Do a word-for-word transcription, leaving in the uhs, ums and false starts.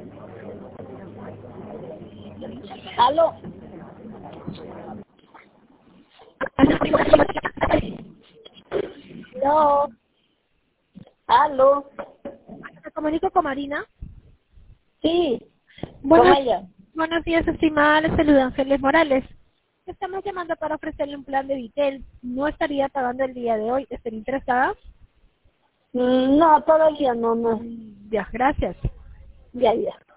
¿Aló? No, ¿Aló? me comunico con Marina. Sí, con Buenos, ella. buenos días, estimada. Les saluda Ángeles Morales. Estamos llamando para ofrecerle un plan de Vitel. No estaría pagando el día de hoy. ¿Estaría interesada? Mm, No, todavía no, no. Ya, gracias. Ya, ya.